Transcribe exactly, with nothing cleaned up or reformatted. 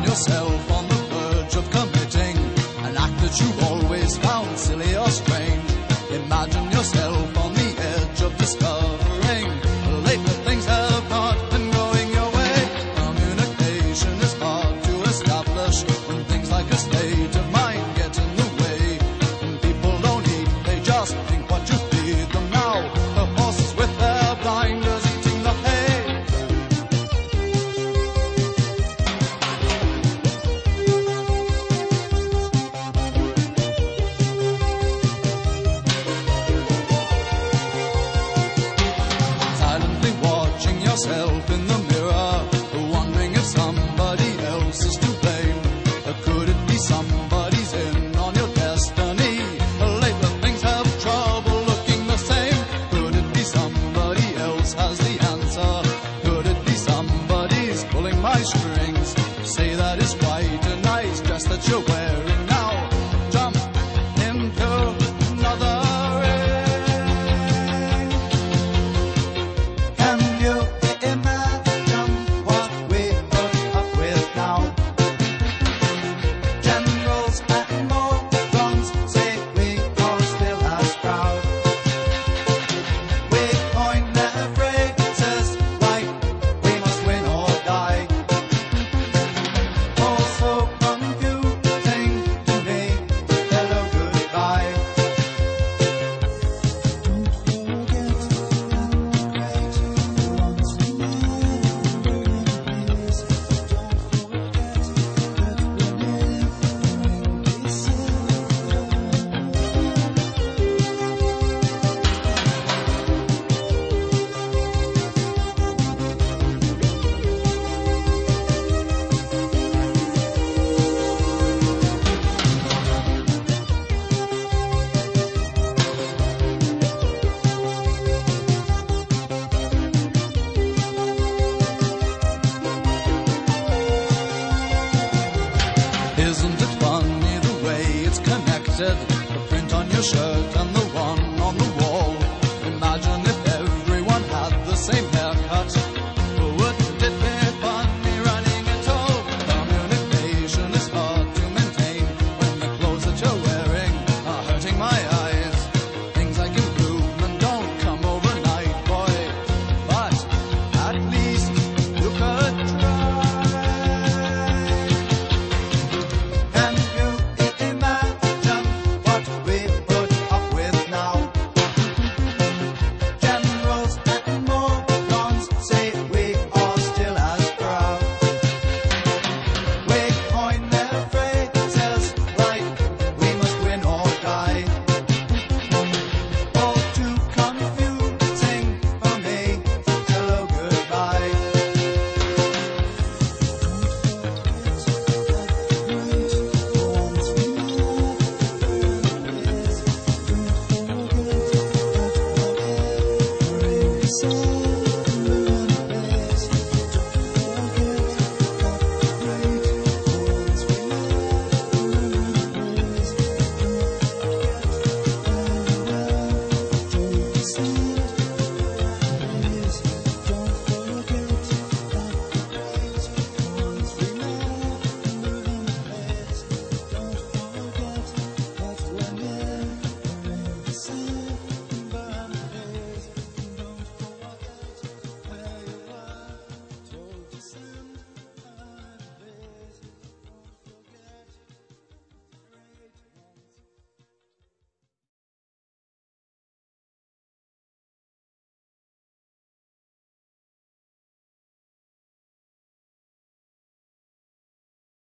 yourself on the verge of committing an act that you always found silly or strange. Imagine yourself on the edge of discovering lately things have not been going your way. Communication is hard to establish when things like a state of mind get in the way. When people don't eat, they just think what you feed them now. The horses with their blinders eating the hay. Silently watching yourself in the mirror, wondering if somebody else is to blame. Could it be somebody's in on your destiny? Lately things have trouble looking the same. Could it be somebody else has the answer? Could it be somebody's pulling my strings? Say that is quite a nice dress that you're wearing now. Jump into another ring. Can you imagine what we put up with now? Generals and morons say we are still as proud. We coin their phrases like we must win or die. All so confusing to me. Hello, goodbye. Don't forget that great once remembering is. Don't forget that remembering is silver. Isn't it funny the way it's connected?